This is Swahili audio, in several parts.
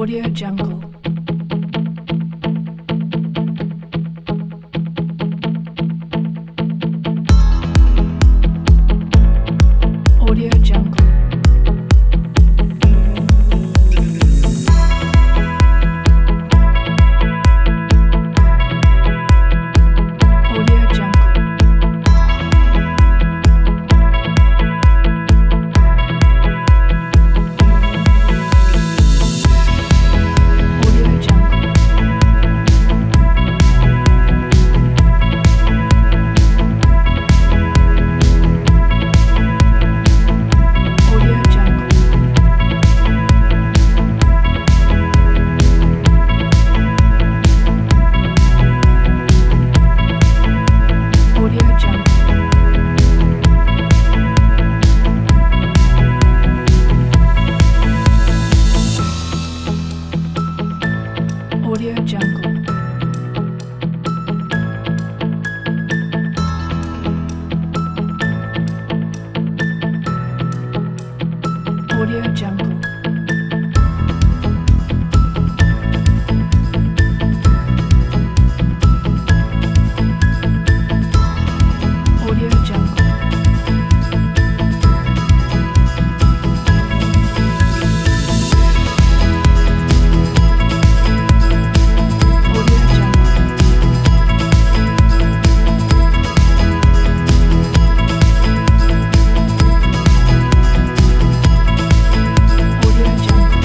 Audio Jungle. Audio Jungle. Audio Jungle. Audio Jungle. Audio Jungle. Audio Jungle. Audio Jungle. Audio Jungle. Audio Jungle. Audio Jungle. Audio Jungle.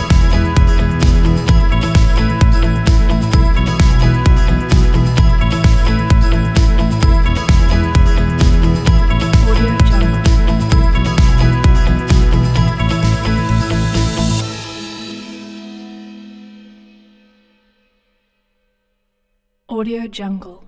Audio Jungle. Audio Jungle.